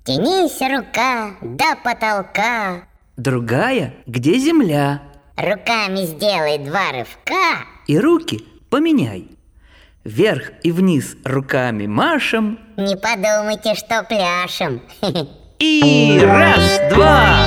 Тянись, рука, до потолка. Другая, где земля. Руками сделай 2 рывка. И руки поменяй. Вверх и вниз руками машем. Не подумайте, что пляшем. И раз, два.